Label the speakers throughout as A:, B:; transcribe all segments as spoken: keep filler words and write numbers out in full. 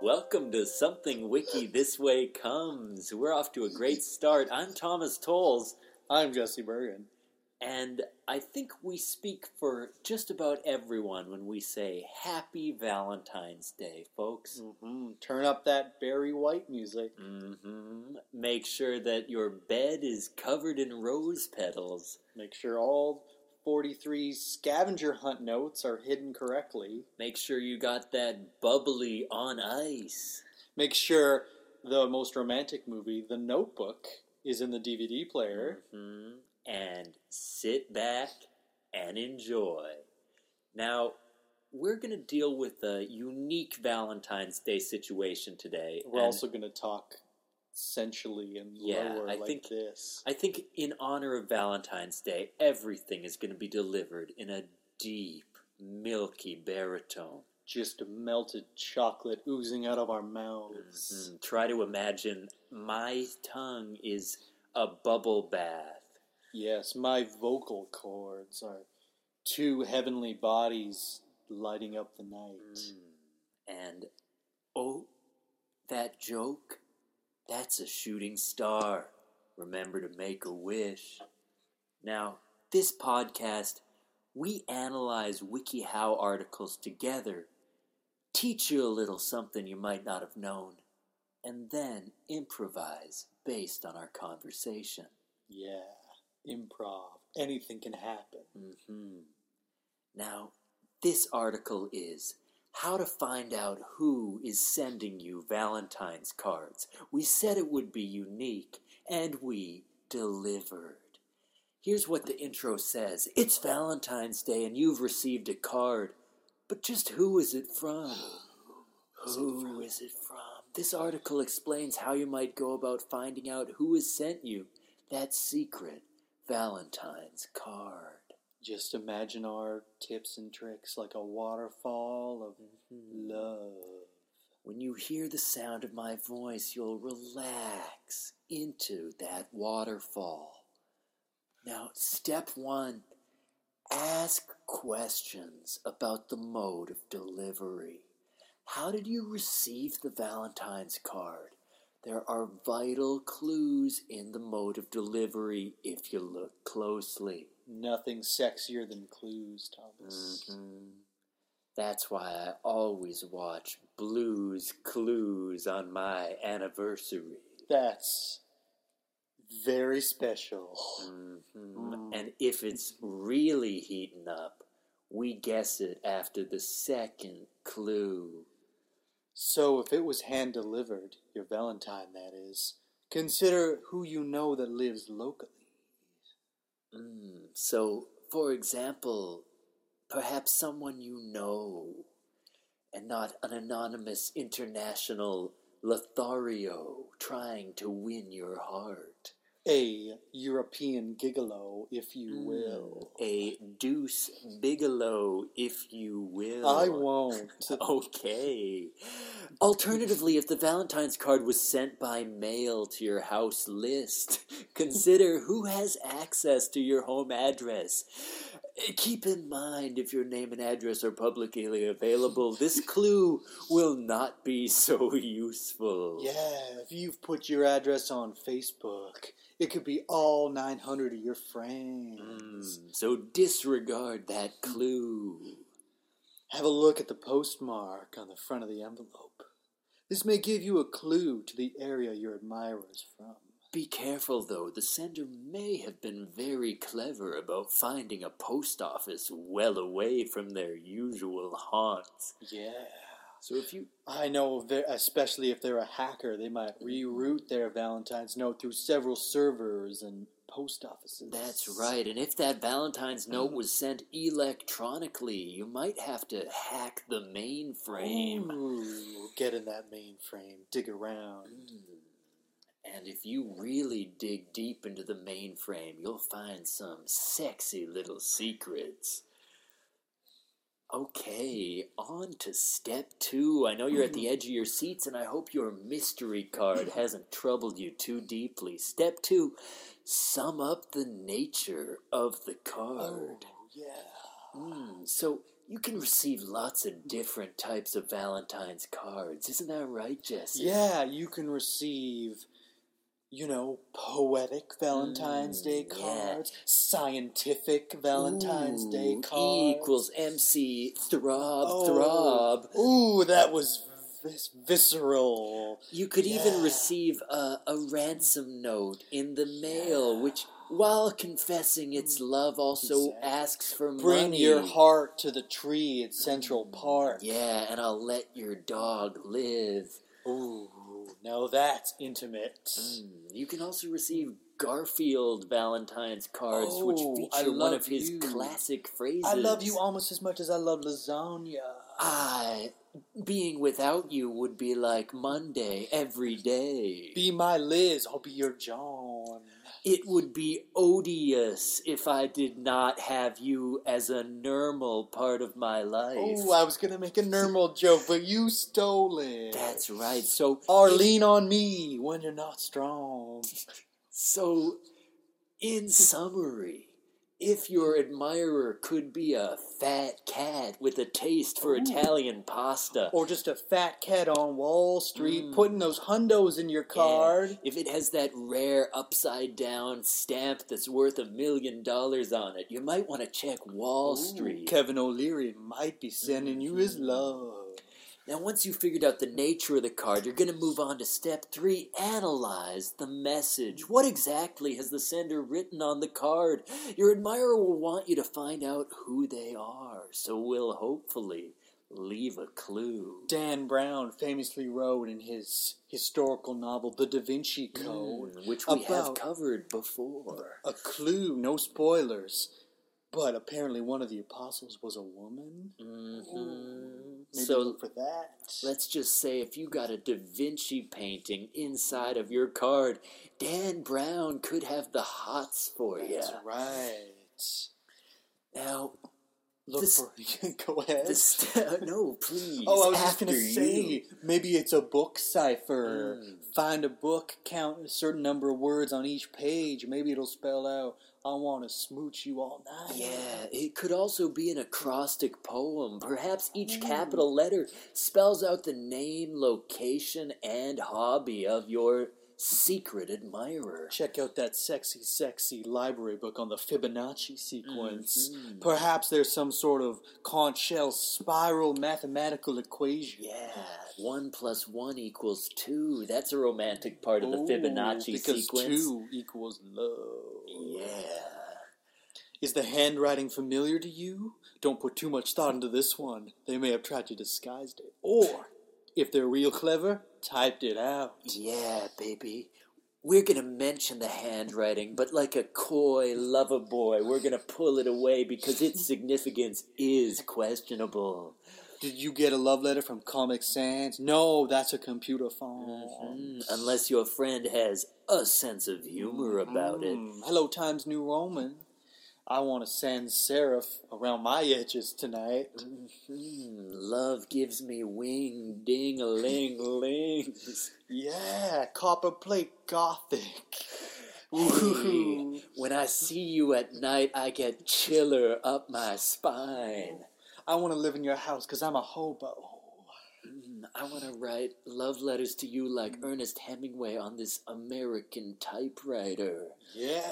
A: Welcome to Something Wiki This Way Comes. We're off to a great start. I'm Thomas Tolles.
B: I'm Jesse Bergen.
A: And I think we speak for just about everyone when we say Happy Valentine's Day, folks.
B: Mm-hmm. Turn up that Barry White music.
A: Mm-hmm. Make sure that your bed is covered in rose petals.
B: Make sure all forty-three scavenger hunt notes are hidden correctly.
A: Make sure you got that bubbly on ice.
B: Make sure the most romantic movie, The Notebook, is in the D V D player.
A: Mm-hmm. And sit back and enjoy. Now, we're going to deal with a unique Valentine's Day situation today.
B: We're also going to talk sensually and
A: yeah,
B: lower
A: I
B: like
A: think,
B: this.
A: I think in honor of Valentine's Day, everything is going to be delivered in a deep, milky baritone.
B: Just melted chocolate oozing out of our mouths.
A: Mm-hmm. Try to imagine my tongue is a bubble bath.
B: Yes, my vocal cords are two heavenly bodies lighting up the night.
A: Mm. And, oh, that joke, that's a shooting star. Remember to make a wish. Now, this podcast, we analyze WikiHow articles together, teach you a little something you might not have known, and then improvise based on our conversation.
B: Yeah. Improv. Anything can happen.
A: Mm-hmm. Now, this article is how to find out who is sending you Valentine's cards. We said it would be unique, and we delivered. Here's what the intro says. It's Valentine's Day, and you've received a card. But just who is it from? Who is it from? This article explains how you might go about finding out who has sent you that secret Valentine's card.
B: Just imagine our tips and tricks like a waterfall of mm-hmm. love.
A: When you hear the sound of my voice, you'll relax into that waterfall. Now, step one, ask questions about the mode of delivery. How did you receive the Valentine's card? There are vital clues in the mode of delivery if you look closely.
B: Nothing sexier than clues, Thomas.
A: Mm-hmm. That's why I always watch Blue's Clues on my anniversary.
B: That's very special.
A: Mm-hmm. Mm. And if it's really heating up, we guess it after the second clue.
B: So if it was hand-delivered, your Valentine, that is, consider who you know that lives locally.
A: Mm, so, for example, perhaps someone you know, and not an anonymous international Lothario trying to win your heart.
B: A European gigolo, if you mm, will.
A: A Deuce Bigelow, if you will.
B: I won't.
A: Okay. Alternatively, if the Valentine's card was sent by mail to your house list, consider who has access to your home address. Keep in mind, if your name and address are publicly available, this clue will not be so useful.
B: Yeah, if you've put your address on Facebook, it could be all nine hundred of your friends.
A: Mm, so disregard that clue.
B: Have a look at the postmark on the front of the envelope. This may give you a clue to the area your admirer is from.
A: Be careful, though. The sender may have been very clever about finding a post office well away from their usual haunts.
B: Yeah.
A: So if you...
B: I know, especially if they're a hacker, they might reroute their Valentine's note through several servers and post offices.
A: That's right. And if that Valentine's note was sent electronically, you might have to hack the mainframe.
B: Ooh, get in that mainframe. Dig around.
A: Mm. And if you really dig deep into the mainframe, you'll find some sexy little secrets. Okay, on to step two. I know you're at the edge of your seats, and I hope your mystery card hasn't troubled you too deeply. Step two, sum up the nature of the card.
B: Oh, yeah.
A: Mm, so you can receive lots of different types of Valentine's cards. Isn't that right, Jesse?
B: Yeah, you can receive, you know, poetic Valentine's
A: Mm,
B: Day
A: yeah.
B: cards, scientific Valentine's Day
A: Ooh,
B: cards.
A: E equals M C, throb,
B: Oh,
A: throb.
B: Ooh, that was vis- visceral.
A: You could
B: Yeah.
A: even receive a, a ransom note in the mail,
B: Yeah.
A: which, while confessing its love, also
B: Exactly.
A: asks for
B: Bring
A: money.
B: your heart to the tree at Central Park.
A: Yeah, and I'll let your dog live.
B: Ooh, now that's intimate.
A: Mm, you can also receive Garfield Valentine's cards,
B: Oh,
A: which
B: I
A: feature one
B: love
A: of his
B: you.
A: classic phrases.
B: I love you almost as much as I love lasagna.
A: I, being without you would be like Monday every day.
B: Be my Liz, I'll be your John.
A: It would be odious if I did not have you as a normal part of my life.
B: Oh, I was gonna make a normal joke, but you stole it.
A: That's right. So,
B: Or
A: if-
B: lean on me when you're not strong.
A: so, in summary, if your admirer could be a fat cat with a taste for
B: Ooh.
A: Italian pasta,
B: Or just a fat cat on Wall Street
A: Mm.
B: putting those hundos in your card.
A: yeah, if it has that rare upside down stamp that's worth a million dollars on it, you might want to check Wall
B: Ooh,
A: Street.
B: Kevin O'Leary might be sending you his
A: Mhm.
B: love.
A: Now, once you've figured out the nature of the card, you're going to move on to step three. Analyze the message. What exactly has the sender written on the card? Your admirer will want you to find out who they are, so we'll hopefully leave a clue.
B: Dan Brown famously wrote in his historical novel The Da Vinci Code,
A: Mm, which we have
B: about-
A: covered before.
B: a clue, no spoilers, but apparently one of the apostles was a woman.
A: Mm-hmm.
B: Maybe
A: So
B: look for that.
A: let's just say if you got a Da Vinci painting inside of your card, Dan Brown could have the hots for you.
B: That's right.
A: Now,
B: Look
A: This-
B: for go ahead.
A: the st- no, please.
B: Oh, I was just
A: after
B: gonna
A: you.
B: say, maybe it's a book cipher.
A: Mm.
B: Find a book, count a certain number of words on each page. Maybe it'll spell out, I want to smooch you all night.
A: Yeah, it could also be an acrostic poem. Perhaps each
B: Mm.
A: capital letter spells out the name, location, and hobby of your secret admirer.
B: Check out that sexy, sexy library book on the Fibonacci sequence.
A: Mhm.
B: Perhaps there's some sort of conch shell spiral mathematical equation.
A: Yeah, one plus one equals two. That's a romantic part of the
B: Ooh,
A: Fibonacci
B: because
A: sequence.
B: two equals love.
A: Yeah.
B: Is the handwriting familiar to you? Don't put too much thought into this one. They may have tried to disguise it. Or, if they're real clever, typed it out.
A: Yeah, baby. We're gonna mention the handwriting, but like a coy lover boy, we're gonna pull it away because its significance is questionable.
B: Did you get a love letter from Comic Sans? No, that's a computer phone.
A: Mm, unless your friend has a sense of humor about it.
B: Mm, Hello, Times New Roman. I want a sans serif around my edges tonight.
A: Mm, love gives me wing, ding-a-ling-lings.
B: Yeah, copper plate gothic.
A: Hey, when I see you at night, I get chiller up my spine.
B: I want to live in your house because I'm a hobo.
A: Mm, I want to write love letters to you like Ernest Hemingway on this American typewriter.
B: Yeah.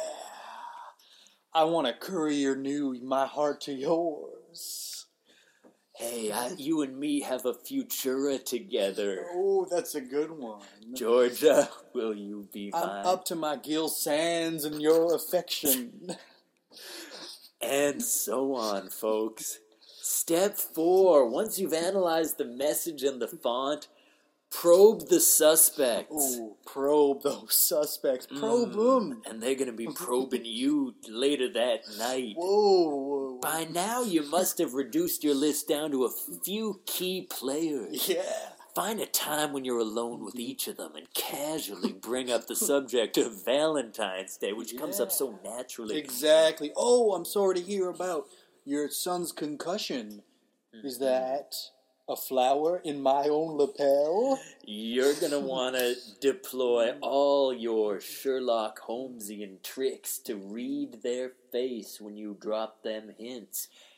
B: I want to courier new my heart to yours.
A: Hey, I, you and me have a Futura together.
B: Oh, that's a good one.
A: Georgia, will you be
B: I'm
A: mine?
B: up to my Gil Sands and your affection.
A: And so on, folks. Step four. Once you've analyzed the message and the font, probe the suspects.
B: Oh, probe those suspects. Probe them.
A: And they're going to be probing you later that night.
B: Whoa, whoa.
A: By now, you must have reduced your list down to a few key players.
B: Yeah.
A: Find a time when you're alone with each of them and casually bring up the subject of Valentine's Day, which comes up so naturally.
B: Exactly. Oh, I'm sorry to hear about your son's concussion. Is that a flower in my own lapel?
A: You're going to want to deploy all your Sherlock Holmesian tricks to read their face when you drop them hints.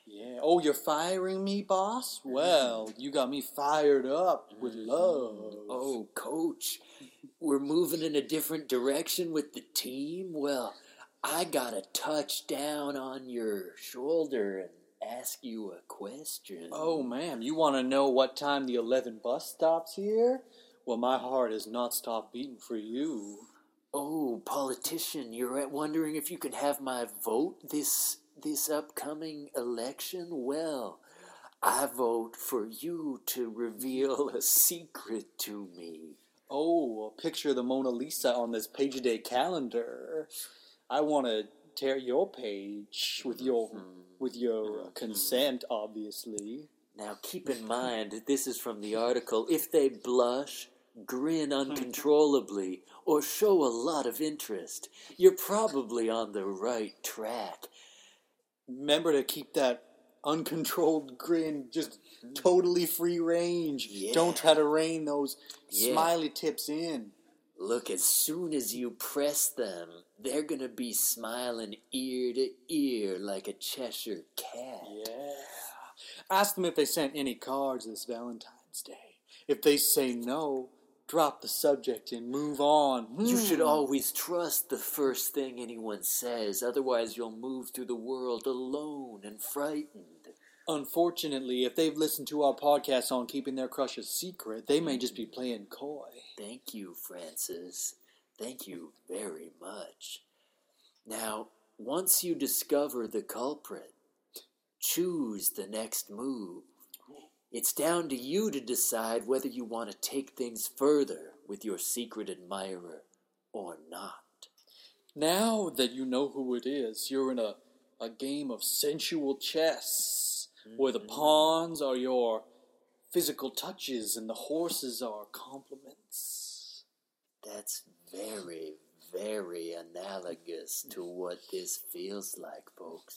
B: Yeah. Oh, you're firing me, boss? Well, you got me fired up with love.
A: Oh, coach, we're moving in a different direction with the team? Well, I gotta touch down on your shoulder and ask you a question.
B: Oh, ma'am, you want to know what time the eleven bus stops here? Well, my heart has not stopped beating for you.
A: Oh, politician, you're wondering if you can have my vote this this upcoming election? Well, I vote for you to reveal a secret to me.
B: Oh, a picture of the Mona Lisa on this page a day calendar. I want to tear your page with your mm-hmm. with your mm-hmm. consent, obviously.
A: Now, keep in mind, this is from the article. If they blush, grin uncontrollably, or show a lot of interest, you're probably on the right track.
B: Remember to keep that uncontrolled grin just totally free range.
A: Yeah.
B: Don't try to rein those
A: yeah.
B: smiley tips in.
A: Look, as soon as you press them, they're going to be smiling ear to ear like a Cheshire cat.
B: Yeah. Ask them if they sent any cards this Valentine's Day. If they say no, drop the subject and move on.
A: You should always trust the first thing anyone says, otherwise you'll move through the world alone and frightened.
B: Unfortunately, if they've listened to our podcast on keeping their crush a secret, they may just be playing coy.
A: Thank you, Francis. Thank you very much. Now, once you discover the culprit, choose the next move. It's down to you to decide whether you want to take things further with your secret admirer or not.
B: Now that you know who it is, you're in a, a game of sensual chess, mm-hmm. where the pawns are your physical touches and the horses are compliments.
A: That's very, very analogous to what this feels like, folks.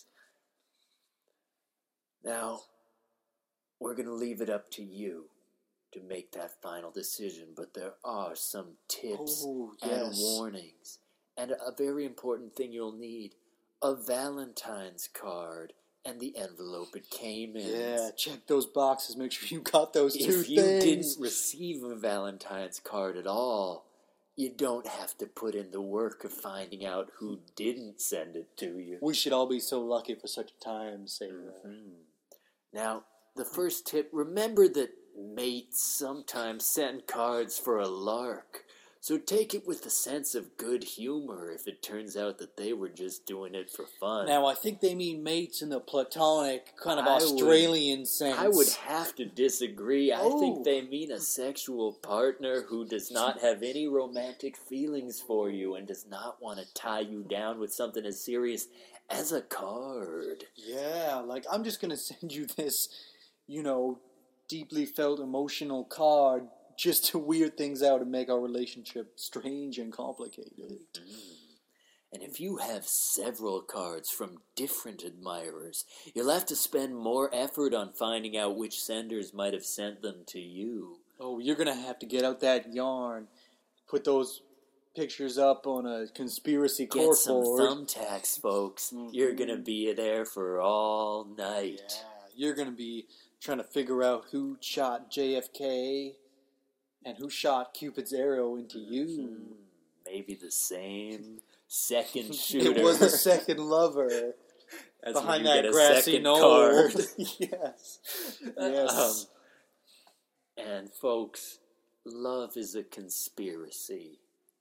A: Now, we're going to leave it up to you to make that final decision, but there are some tips
B: oh,
A: and
B: yes.
A: warnings. And a very important thing you'll need, a Valentine's card and the envelope it came in.
B: Yeah, check those boxes, make sure you got those
A: if
B: two
A: things. If you didn't
B: things.
A: receive a Valentine's card at all, you don't have to put in the work of finding out who didn't send it to you.
B: We should all be so lucky for such a time, Sarah.
A: Mm-hmm. Now, the first tip, remember that mates sometimes send cards for a lark. So take it with a sense of good humor if it turns out that they were just doing it for fun.
B: Now, I think they mean mates in the platonic, kind of I Australian
A: would,
B: sense.
A: I would have to disagree.
B: Oh.
A: I think they mean a sexual partner who does not have any romantic feelings for you and does not want to tie you down with something as serious as a card.
B: Yeah, like, I'm just going to send you this, you know, deeply felt emotional card just to weird things out and make our relationship strange and complicated.
A: Mm. And if you have several cards from different admirers, you'll have to spend more effort on finding out which senders might have sent them to you.
B: Oh, you're going to have to get out that yarn, put those pictures up on a conspiracy
A: Get
B: corkboard.
A: some thumbtacks, folks. Mm-hmm. You're going to be there for all night.
B: Yeah, you're going to be trying to figure out who shot J F K and who shot Cupid's arrow into you.
A: Hmm, maybe the same second shooter.
B: It was the second lover.
A: That's
B: behind
A: that
B: grassy knoll.
A: Card.
B: Yes. Yes.
A: Um, and folks, love is a conspiracy.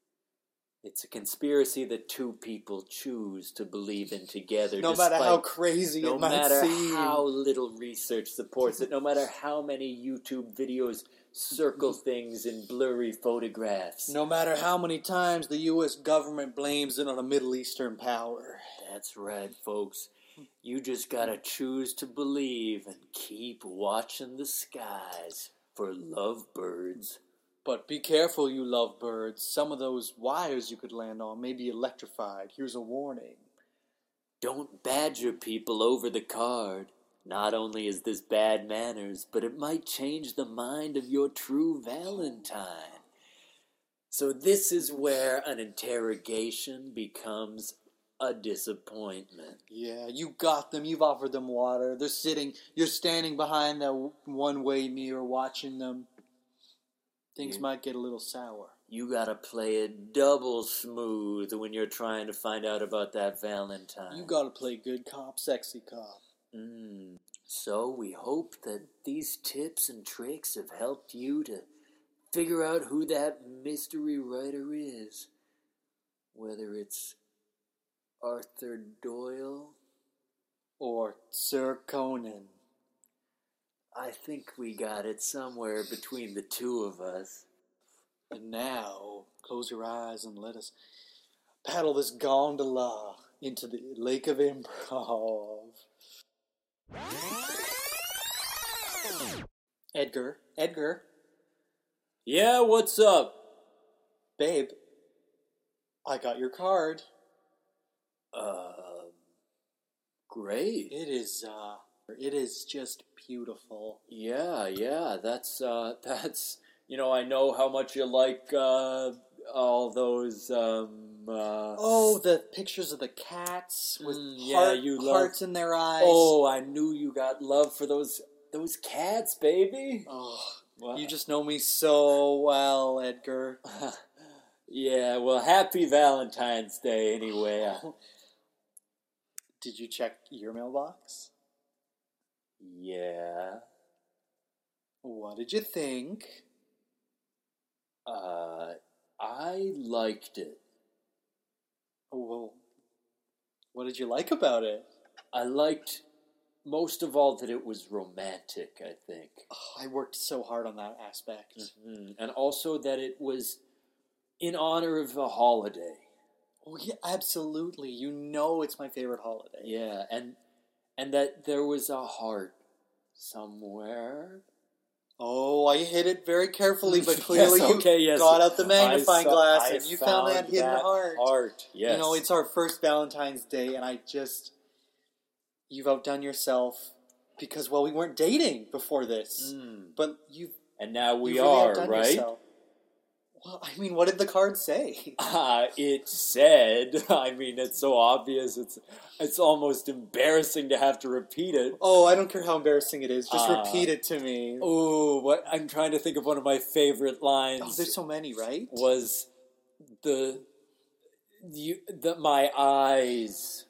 A: It's a conspiracy that two people choose to believe in together.
B: No matter how crazy
A: no
B: it might
A: matter
B: seem.
A: how little research supports it. No matter how many YouTube videos circle things in blurry photographs.
B: No matter how many times the U S government blames it on a Middle Eastern power.
A: That's right, folks. You just gotta choose to believe and keep watching the skies for lovebirds.
B: But be careful, you lovebirds. Some of those wires you could land on may be electrified. Here's a warning.
A: Don't badger people over the card. Not only is this bad manners, but it might change the mind of your true Valentine. So this is where an interrogation becomes a disappointment.
B: Yeah, you got them. You've offered them water. They're sitting. You're standing behind that one-way mirror watching them. Things
A: You-
B: might get a little sour.
A: You gotta play it double smooth when you're trying to find out about that Valentine.
B: You gotta play good cop, sexy cop.
A: Mm. So we hope that these tips and tricks have helped you to figure out who that mystery writer is. Whether it's Arthur Doyle
B: Or Sir Conan.
A: I think we got it somewhere between the two of us.
B: And now, close your eyes and let us paddle this gondola into the Lake of Improv. Edgar, Edgar,
A: Yeah, what's up?
B: babe, I got your card.
A: Uh, great.
B: It is, uh, it is just beautiful.
A: Yeah, yeah, that's, uh, that's, you know, I know how much you like, uh, all those, um, uh...
B: Oh, the pictures of the cats with
A: Mm, yeah,
B: heart,
A: you love-
B: hearts in their eyes.
A: Oh, I knew you got love for those, those cats, baby.
B: Oh,
A: Wow.
B: you just know me so well, Edgar.
A: Yeah, well, happy Valentine's Day anyway.
B: Did you check your mailbox?
A: Yeah.
B: What did you think?
A: Uh, I liked it.
B: Oh, well, what did you like about it?
A: I liked most of all that it was romantic, I think.
B: Oh, I worked so hard on that aspect.
A: Mm-hmm. And also that it was in honor of a holiday.
B: Oh, yeah, absolutely. You know it's my favorite holiday.
A: Yeah, and and that there was a heart somewhere.
B: Oh, I hit it very carefully, but clearly
A: Yes, okay,
B: you
A: yes.
B: got out the magnifying
A: I saw-
B: glass
A: I
B: and you found that hidden
A: that
B: heart.
A: Heart, yes.
B: You know, it's our first Valentine's Day, and I just... You've outdone yourself because, well, we weren't dating before this.
A: Mm.
B: But you
A: And now we
B: you've really
A: are,
B: outdone
A: right?
B: yourself. Well, I mean, what did the card say?
A: Uh, it said, I mean, it's so obvious, it's it's almost embarrassing to have to repeat it.
B: Oh, I don't care how embarrassing it is. Just
A: Uh,
B: repeat it to me.
A: Oh, what I'm trying to think of one of my favorite lines.
B: Oh, there's so many, right?
A: Was the you the my eyes.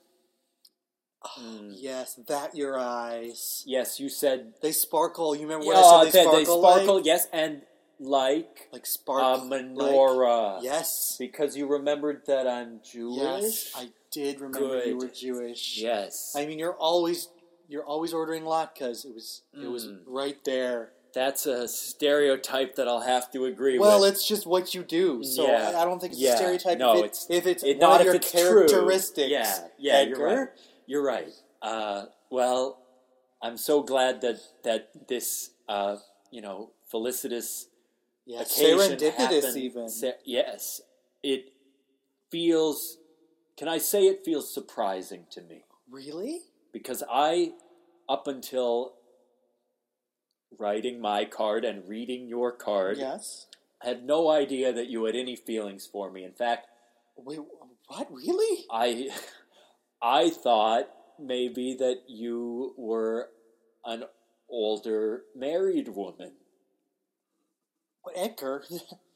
A: Mm.
B: Yes, that your eyes.
A: Yes, you said.
B: They sparkle. You remember what
A: Yeah,
B: I said? They
A: they,
B: sparkle.
A: they sparkle.
B: Like,
A: Yes, and like
B: like
A: a
B: sparkle.
A: menorah.
B: Like, yes.
A: Because you remembered that I'm Jewish.
B: Yes, I did remember you
A: Good.
B: were Jewish.
A: Yes.
B: I mean, you're always you're always ordering latkes. It was it was
A: Mm.
B: right there.
A: That's a stereotype that I'll have to agree
B: Well,
A: with.
B: it's just what you do. So
A: Yeah.
B: I, I don't think it's
A: Yeah.
B: a stereotype.
A: No,
B: if, it,
A: it's-
B: if it's
A: It,
B: one
A: not
B: of
A: if
B: your
A: it's true.
B: characteristics.
A: Yeah, yeah,
B: Edgar.
A: you're right. You're right. Uh, well, I'm so glad that that this, uh, you know, felicitous
B: Yeah,
A: occasion
B: serendipitous
A: happened.
B: even.
A: Se- yes, it feels. Can I say it feels surprising to me?
B: Really?
A: Because I, up until writing my card and reading your card,
B: Yes.
A: had no idea that you had any feelings for me. In fact,
B: Wait, what? Really?
A: I I thought maybe that you were an older married woman.
B: What, Edgar?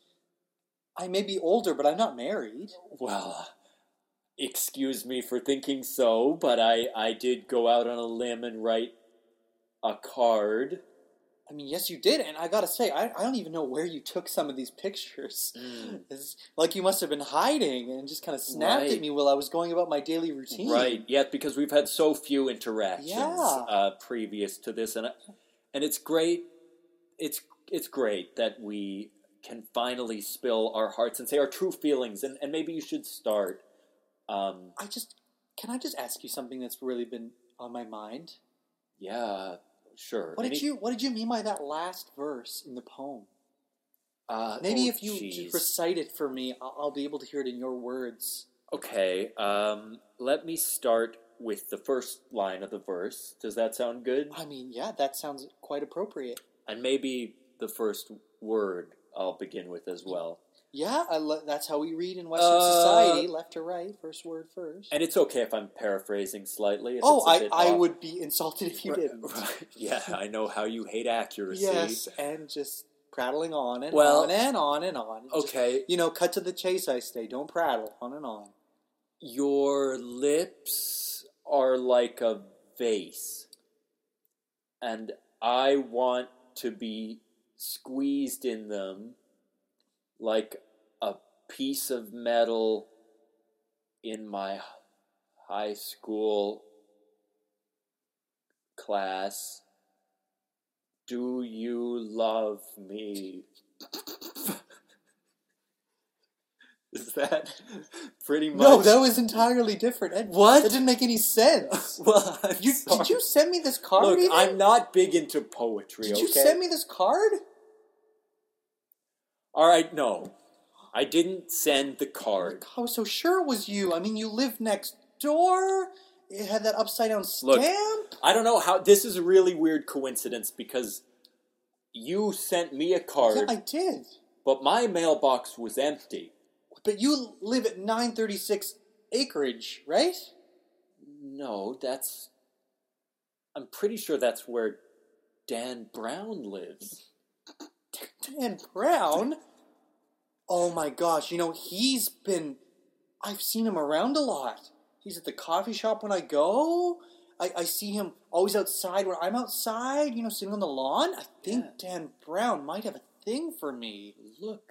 B: I may be older, but I'm not married.
A: Well, excuse me for thinking so, but I, I did go out on a limb and write a card.
B: I mean, yes, you did, and I gotta say, I, I don't even know where you took some of these pictures.
A: Mm.
B: It's like you must have been hiding and just kind of snapped
A: Right.
B: at me while I was going about my daily routine.
A: Right, yeah, because we've had so few interactions
B: Yeah.
A: uh, previous to this, and I- and it's great. It's it's great that we can finally spill our hearts and say our true feelings, and, and maybe you should start. Um,
B: I just, can I just ask you something that's really been on my mind?
A: yeah, sure.
B: What did
A: Any-
B: you What did you mean by that last verse in the poem?
A: Uh,
B: Maybe
A: oh,
B: if you
A: jeez.
B: just recite it for me, I'll, I'll be able to hear it in your words.
A: Okay, um, let me start with the first line of the verse. Does that sound good?
B: I mean, yeah, that sounds quite appropriate.
A: And maybe the first word I'll begin with as well.
B: Yeah, I le- that's how we read in Western
A: Uh,
B: society, left to right, first word first.
A: And it's okay if I'm paraphrasing slightly. If
B: oh,
A: it's a
B: I,
A: bit
B: I
A: off.
B: would be insulted if you
A: Right,
B: didn't.
A: right. Yeah, I know how you hate accuracy.
B: Yes, and just prattling on and
A: Well,
B: on and on and on. Just,
A: Okay,
B: you know, cut to the chase, I say. Don't prattle. On and on.
A: your lips are like a vase, and I want to be squeezed in them like a piece of metal in my high school class. Do you love me? Is that pretty much?
B: No, that was entirely different. Ed,
A: What?
B: That didn't make any sense.
A: Well, I'm
B: You,
A: sorry.
B: did you send me this card?
A: Look,
B: even?
A: I'm not big into poetry.
B: Did
A: okay?
B: you send me this card?
A: All right, no, I didn't send the card.
B: I was so sure it was you. I mean, you live next door. It had that upside down
A: Look,
B: stamp.
A: I don't know how. This is a really weird coincidence because you sent me a card,
B: Yeah, I did.
A: but my mailbox was empty.
B: But you live at nine thirty-six Acreage, right?
A: No, that's. I'm pretty sure that's where Dan Brown lives.
B: Dan Brown? Oh my gosh, you know, he's been... I've seen him around a lot. He's at the coffee shop when I go. I, I see him always outside when I'm outside, you know, sitting on the lawn. I think
A: Yeah.
B: Dan Brown might have a thing for me.
A: Look,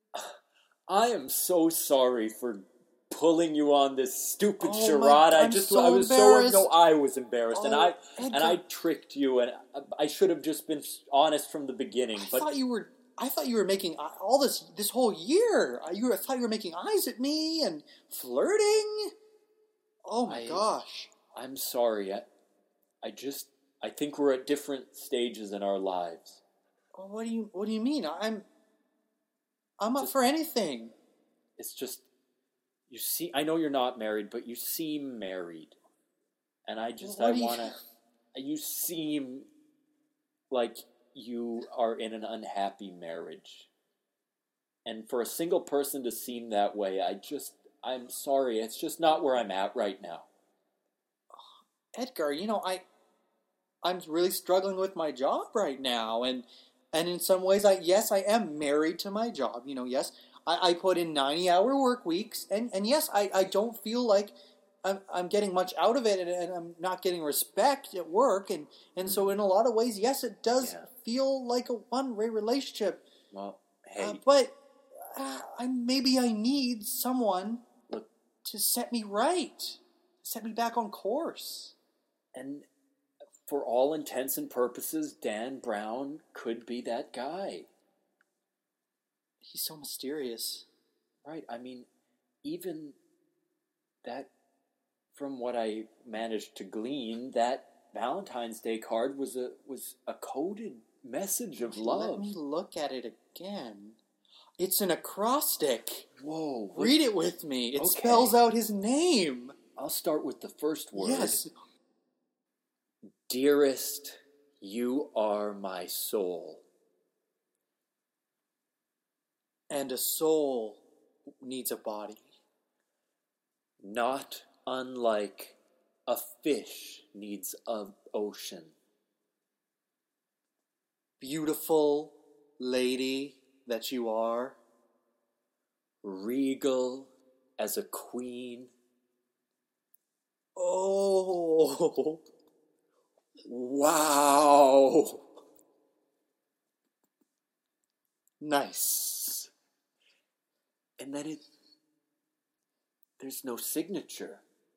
A: I am so sorry for pulling you on this stupid
B: Oh my-
A: charade. I
B: I'm
A: just,
B: so
A: I was
B: embarrassed.
A: so no, I was embarrassed, and
B: Oh,
A: I
B: Edgar.
A: and I tricked you, and I, I should have just been honest from the beginning.
B: I
A: But
B: thought you were... I thought you were making eye- all this this whole year. I, you were, I thought you were making eyes at me and flirting. Oh my
A: I-
B: gosh.
A: I'm sorry. I, I just, I think we're at different stages in our lives.
B: Oh, what do you What do you mean? I'm I'm up
A: Just-
B: for anything.
A: It's just, you see, I know you're not married, but you seem married, and I just,
B: What
A: I
B: do you-
A: want to. You seem like you are in an unhappy marriage, and for a single person to seem that way, I just, I'm sorry. It's just not where I'm at right now.
B: Edgar, you know, I I'm really struggling with my job right now, and and in some ways, I yes, I am married to my job. You know, yes, I, I put in ninety hour work weeks, and, and yes, I, I don't feel like I'm I'm getting much out of it, and, and I'm not getting respect at work, and, and so in a lot of ways, yes, it does
A: Yeah.
B: feel like a one way relationship.
A: Well, hey,
B: Uh, but uh, I maybe I need someone
A: look,
B: to set me right, set me back on course.
A: and for all intents and purposes, Dan Brown could be that guy.
B: He's so mysterious.
A: Right, I mean, even that, from what I managed to glean, that Valentine's Day card was a was a coded message of love.
B: Let me look at it again. It's an acrostic.
A: Whoa! what-
B: Read it with me. It
A: Okay.
B: spells out his name.
A: I'll start with the first word.
B: Yes.
A: Dearest, you are my soul.
B: And a soul needs a body.
A: Not unlike a fish needs an ocean.
B: Beautiful lady that you are.
A: Regal as a queen.
B: Oh.
A: Wow!
B: Nice.
A: And then it... There's no signature.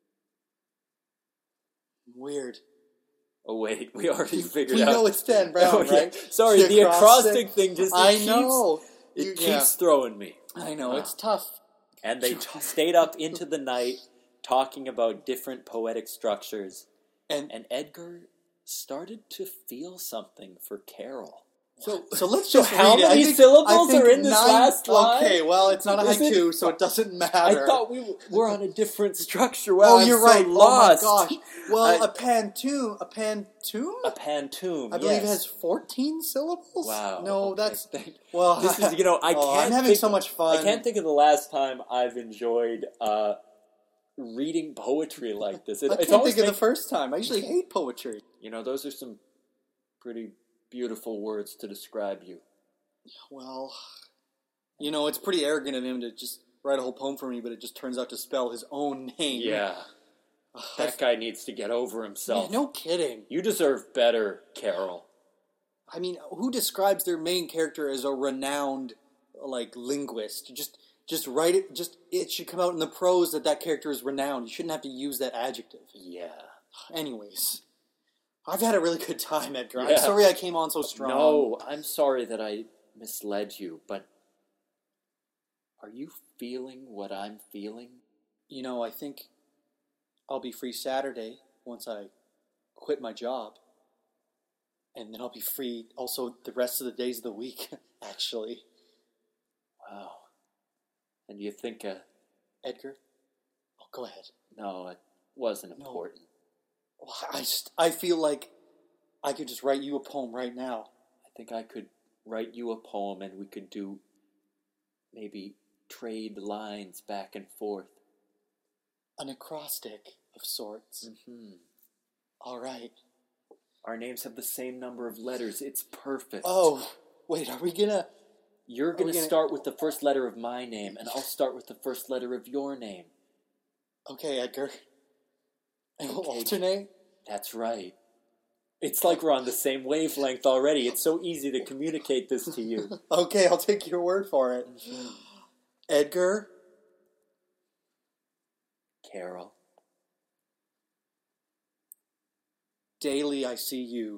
B: Weird.
A: Oh wait, we already figured
B: We
A: out.
B: know it's Dan Brown,
A: Oh, yeah.
B: right?
A: Sorry, the, acrostic thing just it
B: I
A: keeps,
B: know.
A: it
B: You-
A: keeps
B: yeah.
A: throwing me.
B: I know,
A: Ah.
B: it's tough.
A: And they t- stayed up into the night talking about different poetic structures.
B: And
A: And Edgar started to feel something for Carol.
B: So, so let's
A: So
B: just
A: how
B: read it. I
A: many
B: think-
A: syllables
B: I think
A: are in this
B: nine-
A: last line?
B: Okay, well, it's not a
A: Is it-
B: haiku, so it doesn't matter.
A: I thought we were on a different structure. Wow,
B: Oh,
A: I'm
B: you're
A: so
B: right.
A: lost.
B: Oh my gosh. Well,
A: I-
B: a pantoum, a pantoum,
A: A pantoum.
B: I believe
A: yes.
B: has fourteen syllables.
A: Wow.
B: No,
A: okay,
B: that's
A: thank-
B: well.
A: This is, you know, I
B: oh,
A: can't.
B: I'm having
A: think,
B: so much fun.
A: I can't think of the last time I've enjoyed uh, reading poetry like this. It,
B: I
A: it's
B: can't
A: always
B: think of the
A: make-
B: first time. I usually hate poetry.
A: You know, those are some pretty beautiful words to describe you.
B: Well, you know, it's pretty arrogant of him to just write a whole poem for me, but it just turns out to spell his own name.
A: Yeah.
B: Ugh,
A: That guy needs to get over himself.
B: Yeah, no kidding.
A: You deserve better, Carol.
B: I mean, who describes their main character as a renowned, like, linguist? Just, just write it. Just it should come out in the prose that that character is renowned. You shouldn't have to use that adjective.
A: Yeah.
B: Anyways, I've had a really good time, Edgar. I'm
A: Yeah.
B: sorry I came on so strong.
A: No, I'm sorry that I misled you, but are you feeling what I'm feeling?
B: You know, I think I'll be free Saturday once I quit my job. And then I'll be free also the rest of the days of the week, actually.
A: Wow. And you think, uh,
B: Edgar? Oh, go ahead.
A: no, it wasn't
B: No.
A: important.
B: Well, I, just, I feel like I could just write you a poem right now.
A: I think I could write you a poem and we could do maybe trade lines back and forth.
B: An acrostic of sorts.
A: Mm-hmm.
B: All right.
A: Our names have the same number of letters. It's perfect.
B: Oh, wait, are we gonna...
A: You're going
B: we
A: to
B: gonna-
A: start with the first letter of my name, and I'll start with the first letter of your name.
B: Okay, Edgar. And we'll
A: Okay.
B: alternate?
A: That's right. It's like we're on the same wavelength already. It's so easy to communicate this to you.
B: Okay, I'll take your word for it. Edgar?
A: Carol.
B: Daily I see you.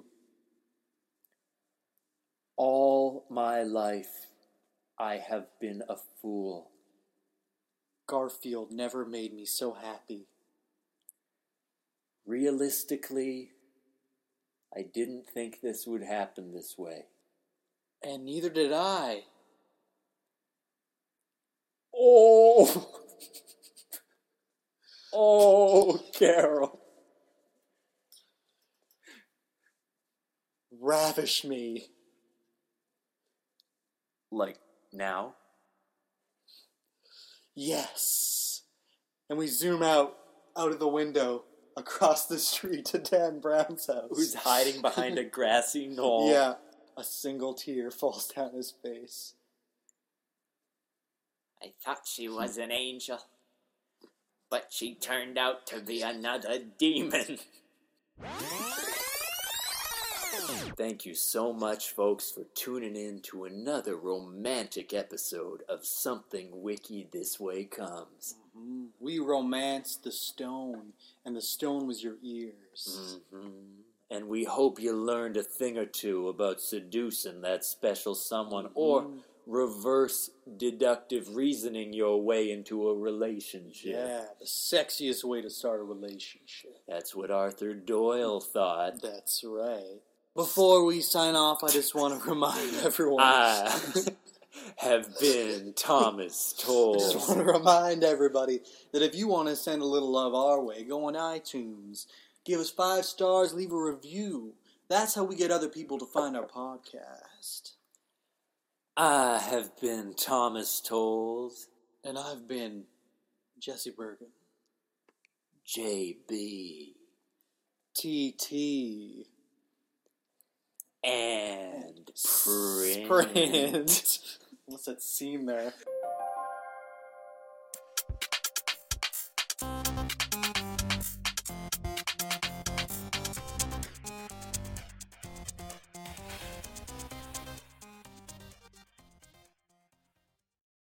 A: All my life, I have been a fool.
B: Garfield never made me so happy.
A: Realistically, I didn't think this would happen this way.
B: And neither did I.
A: Oh! Oh, Carol.
B: Ravish me.
A: Like, now?
B: Yes. And we zoom out, out of the window, across the street to Dan Brown's house.
A: Who's hiding behind a grassy knoll?
B: Yeah. A single tear falls down his face.
C: I thought she was an angel, but she turned out to be another demon.
A: Thank you so much, folks, for tuning in to another romantic episode of Something Wiki This Way Comes.
B: Mm-hmm. We romanced the stone, and the stone was your ears.
A: Mm-hmm. And we hope you learned a thing or two about seducing that special someone,
B: Mm-hmm.
A: or reverse deductive reasoning your way into a relationship.
B: Yeah, the sexiest way to start a relationship.
A: That's what Arthur Doyle thought.
B: That's right. Before we sign off, I just want to remind everyone.
A: I have been Thomas
B: I
A: Toll.
B: just want to remind everybody that if you want to send a little love our way, go on iTunes, give us five stars, leave a review. That's how we get other people to find our podcast.
A: I have been Thomas Tolles.
B: And I've been Jesse Bergen.
A: J B.
B: T T.
A: And Print.
B: Print. What's that seam there?